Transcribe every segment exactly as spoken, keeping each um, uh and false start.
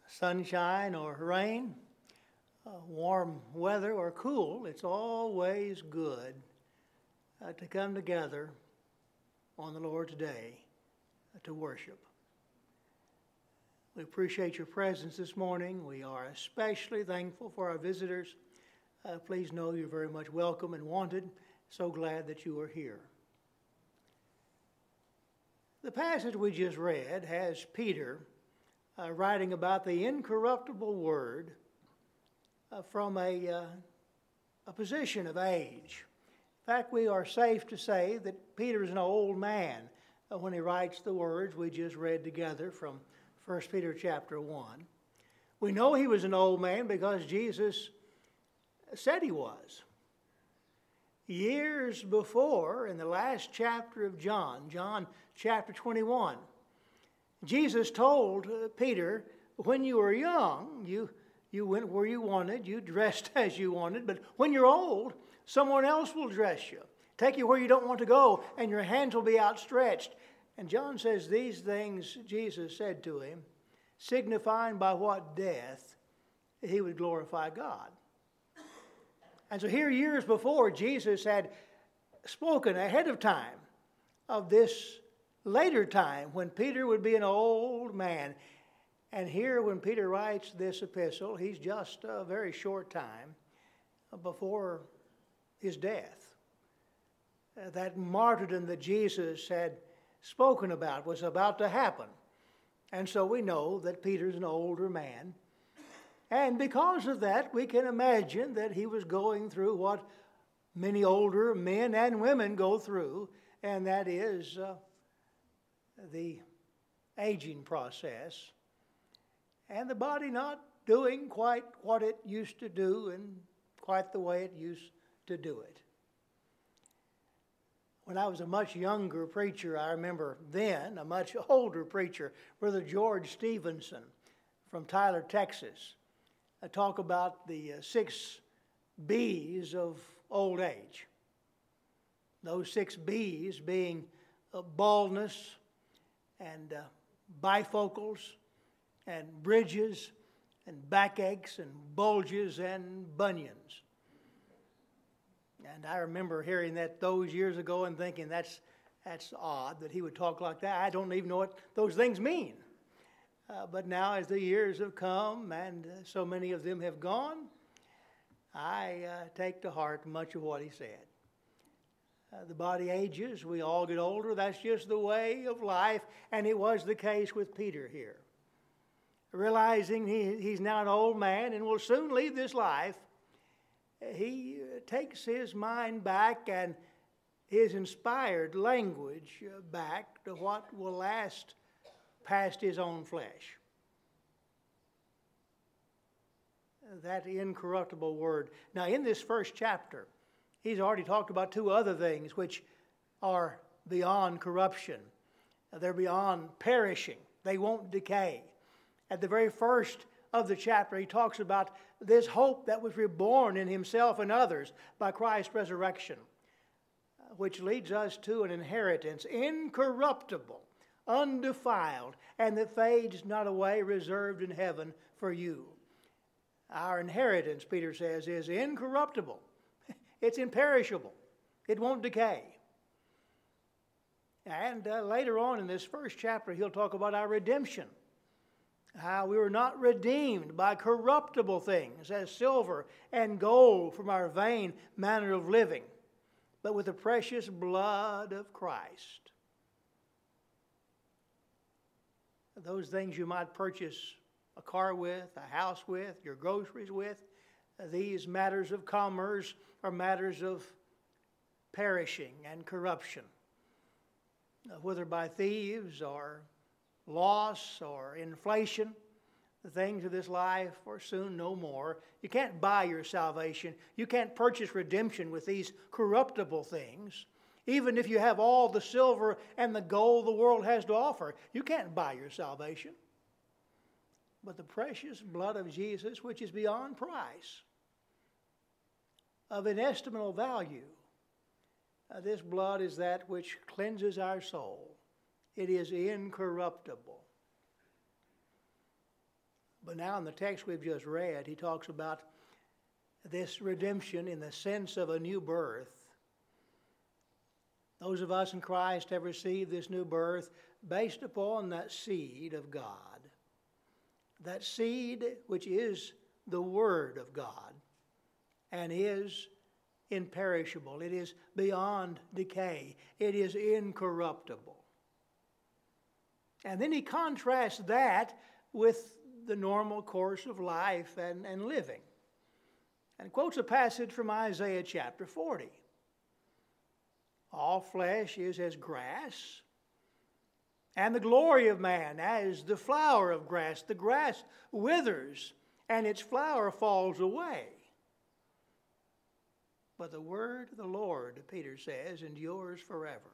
sunshine or rain, uh, warm weather or cool, it's always good uh, to come together on the Lord's Day uh, to worship. We appreciate your presence this morning. We are especially thankful for our visitors. Uh, please know you're very much welcome and wanted. So glad that you are here. The passage we just read has Peter uh, writing about the incorruptible word uh, from a, uh, a position of age. In fact, we are safe to say that Peter is an old man uh, when he writes the words we just read together from First Peter chapter one. We know he was an old man because Jesus said he was. Years before, in the last chapter of John, John chapter twenty-one, Jesus told uh, Peter, when you were young, you, you went where you wanted, you dressed as you wanted, but when you're old, someone else will dress you, take you where you don't want to go, and your hands will be outstretched. And John says these things Jesus said to him, signifying by what death he would glorify God. And so here, years before, Jesus had spoken ahead of time of this later time when Peter would be an old man. And here, when Peter writes this epistle, he's just a very short time before his death. Uh, that martyrdom that Jesus had spoken about was about to happen. And so we know that Peter's an older man. And because of that, we can imagine that he was going through what many older men and women go through, and that is uh, the aging process, and the body not doing quite what it used to do and quite the way it used to do it. When I was a much younger preacher, I remember then, a much older preacher, Brother George Stevenson from Tyler, Texas, I talk about the uh, six B's of old age. Those six B's being uh, baldness and uh, bifocals and bridges and backaches and bulges and bunions. And I remember hearing that those years ago and thinking that's that's odd that he would talk like that. I don't even know what those things mean. Uh, but now as the years have come and uh, so many of them have gone, I uh, take to heart much of what he said. Uh, the body ages, we all get older, that's just the way of life, and it was the case with Peter here. Realizing he, he's now an old man and will soon leave this life, he uh, takes his mind back and his inspired language uh, back to what will last past his own flesh. That incorruptible word. Now, in this first chapter, he's already talked about two other things which are beyond corruption. They're beyond perishing. They won't decay. At the very first of the chapter, he talks about this hope that was reborn in himself and others by Christ's resurrection, which leads us to an inheritance incorruptible, undefiled, and that fades not away, reserved in heaven for you. Our inheritance, Peter says, is incorruptible. It's imperishable. It won't decay. And uh, later on in this first chapter, he'll talk about our redemption. How we were not redeemed by corruptible things, as silver and gold from our vain manner of living, but with the precious blood of Christ. Those things you might purchase a car with, a house with, your groceries with, these matters of commerce are matters of perishing and corruption, whether by thieves or loss or inflation. The things of this life are soon no more. You can't buy your salvation. You can't purchase redemption with these corruptible things. Even if you have all the silver and the gold the world has to offer, you can't buy your salvation. But the precious blood of Jesus, which is beyond price, of inestimable value, uh, this blood is that which cleanses our soul. It is incorruptible. But now in the text we've just read, he talks about this redemption in the sense of a new birth. Those of us in Christ have received this new birth based upon that seed of God. That seed which is the Word of God and is imperishable. It is beyond decay. It is incorruptible. And then he contrasts that with the normal course of life and, and living. And quotes a passage from Isaiah chapter forty. All flesh is as grass, and the glory of man as the flower of grass. The grass withers, and its flower falls away. But the word of the Lord, Peter says, endures forever.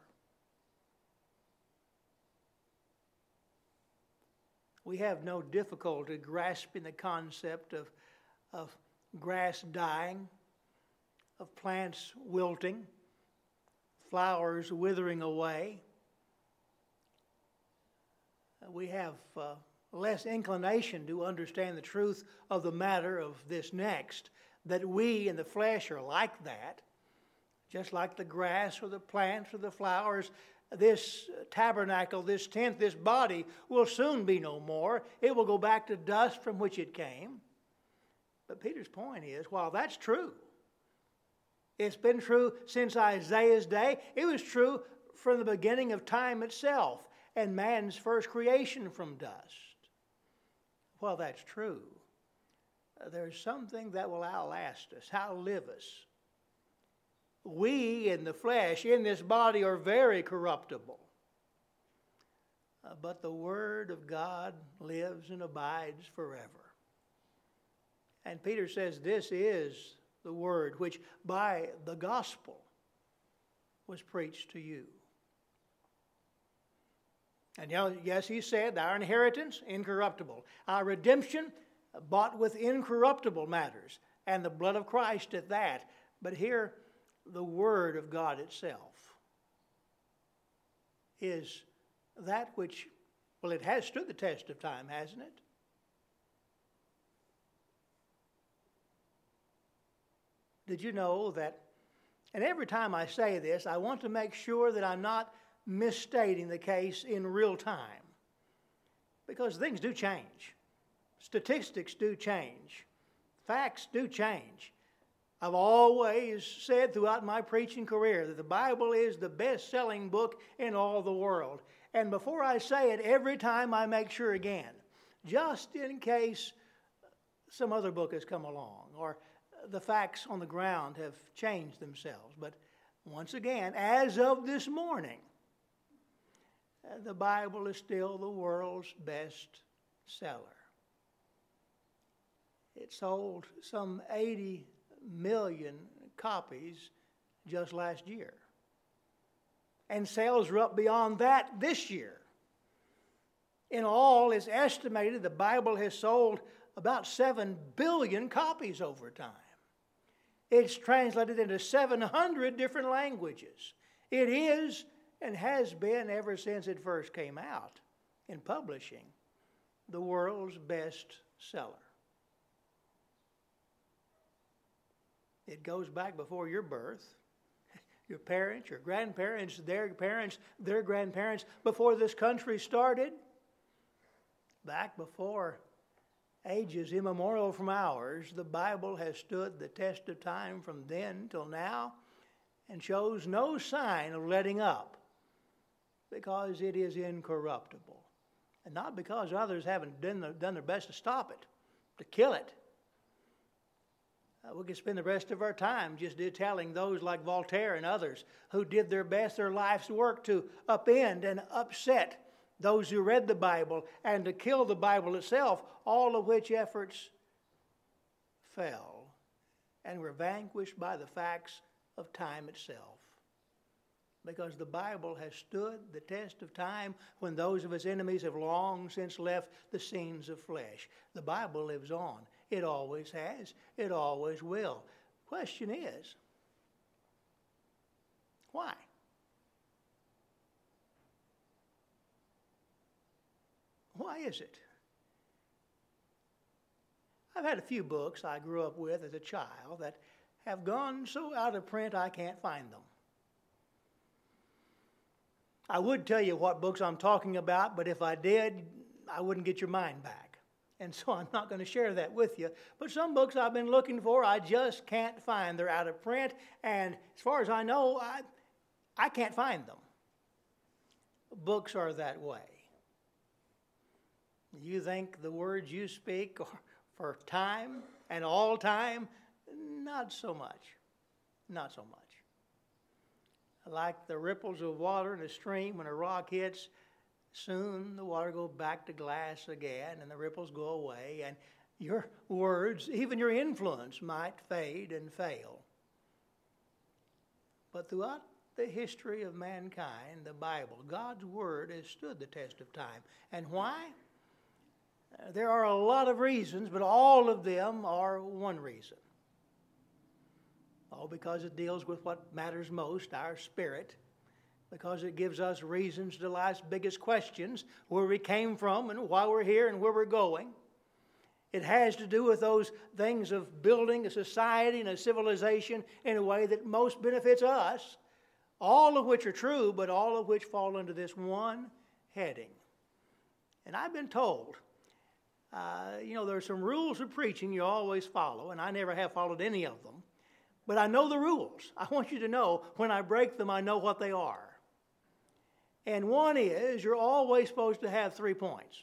We have no difficulty grasping the concept of, of grass dying, of plants wilting, flowers withering away. We have uh, less inclination to understand the truth of the matter of this next, that we in the flesh are like that, just like the grass or the plants or the flowers. This tabernacle, this tent, this body will soon be no more. It will go back to dust from which it came. But Peter's point is, while that's true, it's been true since Isaiah's day. It was true from the beginning of time itself and man's first creation from dust. While that's true, there's something that will outlast us, outlive us. We in the flesh, in this body, are very corruptible. Uh, but the Word of God lives and abides forever. And Peter says this is the Word which by the gospel was preached to you. And yes, he said, our inheritance, incorruptible. Our redemption, bought with incorruptible matters. And the blood of Christ at that. But here, the Word of God itself is that which, well, it has stood the test of time, hasn't it? Did you know that, and every time I say this, I want to make sure that I'm not misstating the case in real time, because things do change. Statistics do change. Facts do change. I've always said throughout my preaching career that the Bible is the best-selling book in all the world. And before I say it, every time I make sure again, just in case some other book has come along or the facts on the ground have changed themselves. But once again, as of this morning, the Bible is still the world's best seller. It sold some eighty million copies just last year. And sales are up beyond that this year. In all, it's estimated the Bible has sold about seven billion copies over time. It's translated into seven hundred different languages. It is and has been ever since it first came out in publishing the world's best seller. It goes back before your birth. Your parents, your grandparents, their parents, their grandparents, before this country started. Back before ages immemorial from ours, the Bible has stood the test of time from then till now and shows no sign of letting up because it is incorruptible. And not because others haven't done, the, done their best to stop it, to kill it. Uh, we could spend the rest of our time just telling those like Voltaire and others who did their best, their life's work to upend and upset those who read the Bible and to kill the Bible itself, all of which efforts fell and were vanquished by the facts of time itself. Because the Bible has stood the test of time when those of its enemies have long since left the scenes of flesh. The Bible lives on. It always has. It always will. Question is, why? Why is it? I've had a few books I grew up with as a child that have gone so out of print I can't find them. I would tell you what books I'm talking about, but if I did, I wouldn't get your mind back. And so I'm not going to share that with you. But some books I've been looking for, I just can't find. They're out of print, and as far as I know, I, I can't find them. Books are that way. You think the words you speak are for time and all time? Not so much. Not so much. Like the ripples of water in a stream when a rock hits, soon the water goes back to glass again and the ripples go away, and your words, even your influence, might fade and fail. But throughout the history of mankind, the Bible, God's Word has stood the test of time. And why? There are a lot of reasons, but all of them are one reason. Oh, because it deals with what matters most, our spirit. Because it gives us reasons to life's biggest questions, where we came from and why we're here and where we're going. It has to do with those things of building a society and a civilization in a way that most benefits us, all of which are true, but all of which fall under this one heading. And I've been told, uh, you know, there are some rules of preaching you always follow, and I never have followed any of them. But I know the rules. I want you to know when I break them, I know what they are. And one is you're always supposed to have three points.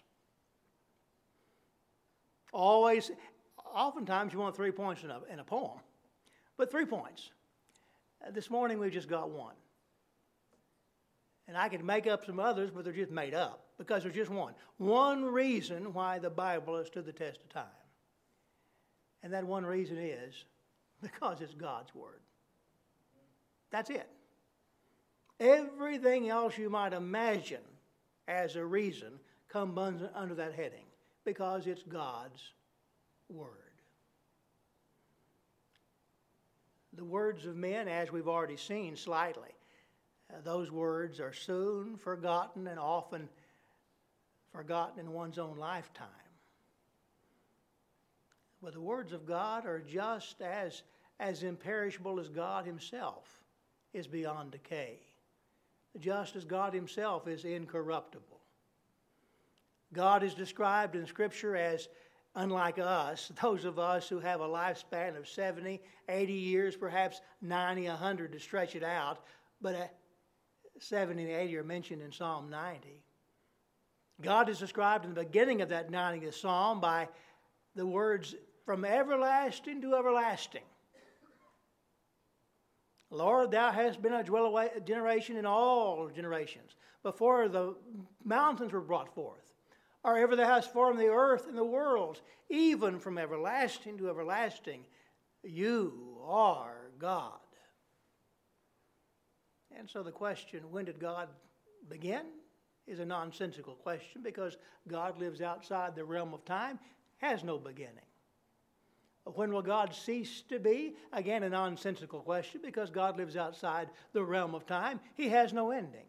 Always, oftentimes you want three points in a, in a poem, but three points. Uh, this morning we just got one. And I could make up some others, but they're just made up because there's just one. One reason why the Bible has stood the test of time. And that one reason is because it's God's Word. That's it. Everything else you might imagine as a reason comes under that heading because it's God's Word. The words of men, as we've already seen slightly, uh, those words are soon forgotten and often forgotten in one's own lifetime. But the words of God are just as, as imperishable as God Himself is beyond decay. Just as God Himself is incorruptible. God is described in Scripture as, unlike us, those of us who have a lifespan of seventy, eighty years, perhaps ninety, one hundred to stretch it out, but uh, seventy and eighty are mentioned in Psalm ninety. God is described in the beginning of that ninetieth Psalm by the words, from everlasting to everlasting. Lord, thou hast been a generation in all generations, before the mountains were brought forth, or ever thou hast formed the earth and the worlds, even from everlasting to everlasting, you are God. And so the question, when did God begin, is a nonsensical question, because God lives outside the realm of time, has no beginning. When will God cease to be? Again, a nonsensical question, because God lives outside the realm of time. He has no ending.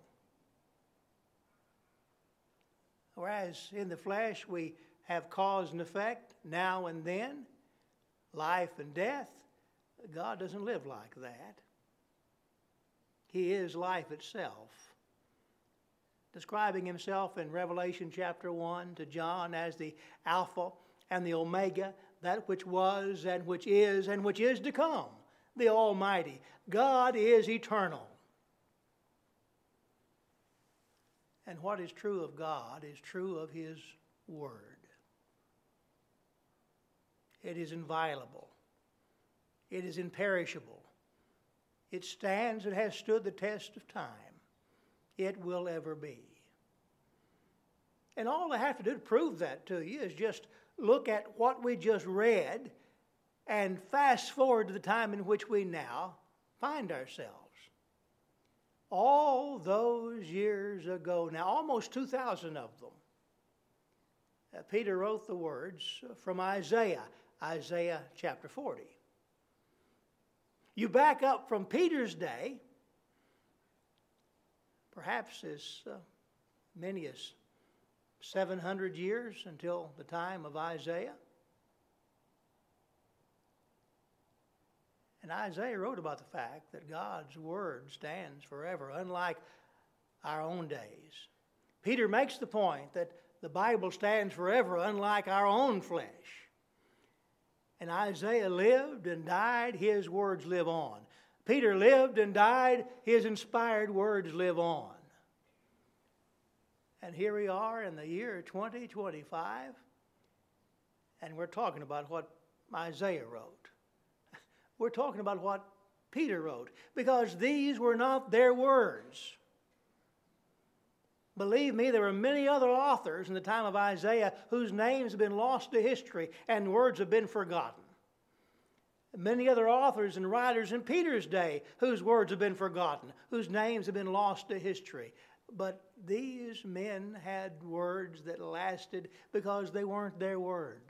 Whereas in the flesh we have cause and effect, now and then, life and death, God doesn't live like that. He is life itself. Describing Himself in Revelation chapter one to John as the Alpha and the Omega, that which was and which is and which is to come, the Almighty. God is eternal. And what is true of God is true of His Word. It is inviolable. It is imperishable. It stands and has stood the test of time. It will ever be. And all I have to do to prove that to you is just look at what we just read and fast forward to the time in which we now find ourselves. All those years ago, now almost two thousand of them, uh, Peter wrote the words from Isaiah, Isaiah chapter forty. You back up from Peter's day, perhaps as uh, many as seven hundred years until the time of Isaiah. And Isaiah wrote about the fact that God's word stands forever, unlike our own days. Peter makes the point that the Bible stands forever, unlike our own flesh. And Isaiah lived and died, his words live on. Peter lived and died, his inspired words live on. And here we are in the year twenty twenty-five, and we're talking about what Isaiah wrote. We're talking about what Peter wrote, because these were not their words. Believe me, there were many other authors in the time of Isaiah whose names have been lost to history and words have been forgotten. Many other authors and writers in Peter's day whose words have been forgotten, whose names have been lost to history. But these men had words that lasted because they weren't their words.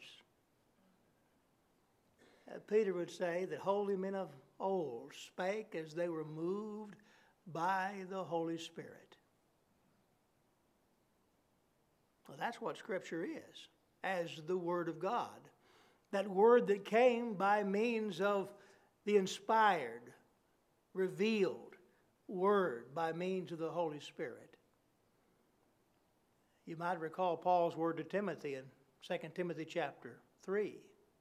Uh, Peter would say that holy men of old spake as they were moved by the Holy Spirit. Well, that's what Scripture is, as the Word of God. That Word that came by means of the inspired, revealed Word by means of the Holy Spirit. You might recall Paul's word to Timothy in Second Timothy chapter three.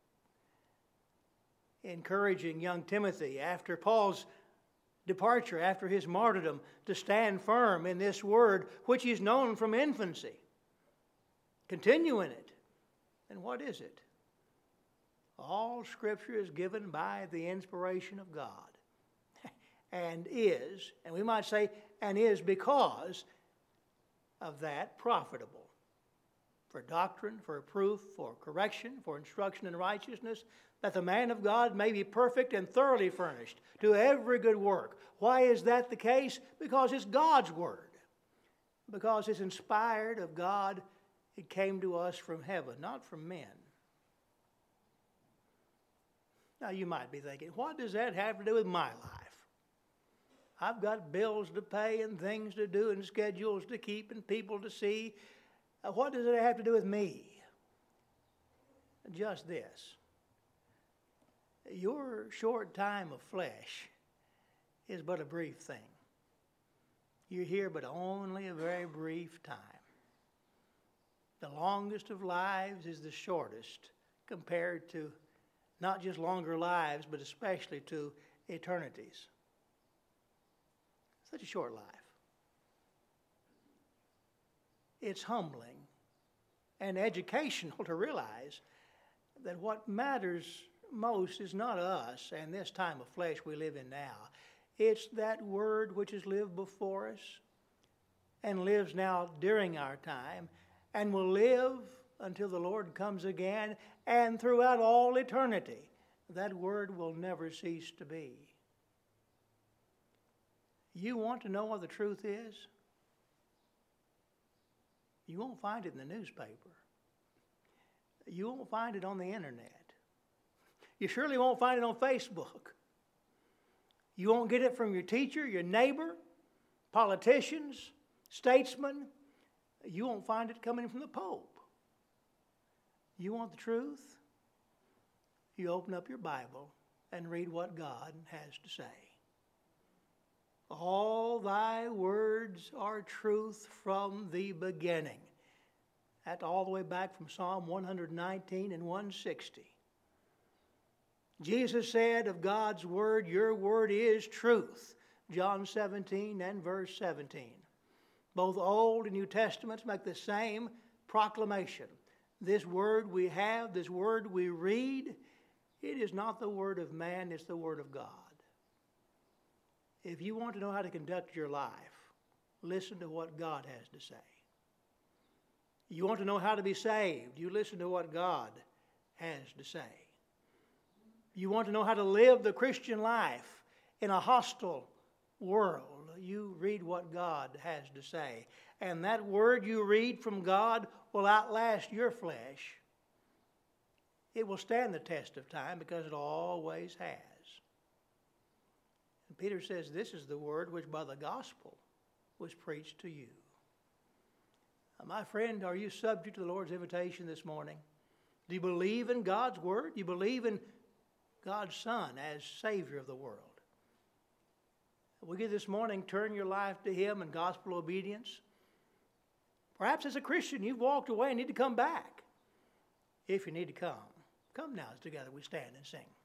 Encouraging young Timothy after Paul's departure, after his martyrdom, to stand firm in this word which he's known from infancy. Continue in it. And what is it? All Scripture is given by the inspiration of God. And is, and we might say, and is because of that profitable. For doctrine, for reproof, for correction, for instruction in righteousness, that the man of God may be perfect and thoroughly furnished to every good work. Why is that the case? Because it's God's Word. Because it's inspired of God. It came to us from heaven, not from men. Now you might be thinking, what does that have to do with my life? I've got bills to pay and things to do and schedules to keep and people to see. Uh, what does it have to do with me? Just this. Your short time of flesh is but a brief thing. You're here but only a very brief time. The longest of lives is the shortest compared to not just longer lives, but especially to eternities. Such a short life. It's humbling and educational to realize that what matters most is not us and this time of flesh we live in now. It's that Word which has lived before us and lives now during our time and will live until the Lord comes again and throughout all eternity. That Word will never cease to be. You want to know what the truth is? You won't find it in the newspaper. You won't find it on the internet. You surely won't find it on Facebook. You won't get it from your teacher, your neighbor, politicians, statesmen. You won't find it coming from the Pope. You want the truth? You open up your Bible and read what God has to say. All thy words are truth from the beginning. That's all the way back from Psalm one nineteen and one sixty. Jesus said of God's word, your word is truth. John seventeen and verse seventeen. Both Old and New Testaments make the same proclamation. This word we have, this word we read, it is not the word of man, it's the word of God. If you want to know how to conduct your life, listen to what God has to say. You want to know how to be saved, you listen to what God has to say. You want to know how to live the Christian life in a hostile world, you read what God has to say. And that word you read from God will outlast your flesh. It will stand the test of time because it always has. And Peter says this is the word which by the gospel was preached to you. Now, my friend, are you subject to the Lord's invitation this morning? Do you believe in God's word? Do you believe in God's Son as Savior of the world. Will you this morning turn your life to Him in gospel obedience? Perhaps as a Christian you've walked away and need to come back. If you need to come, come now as together we stand and sing.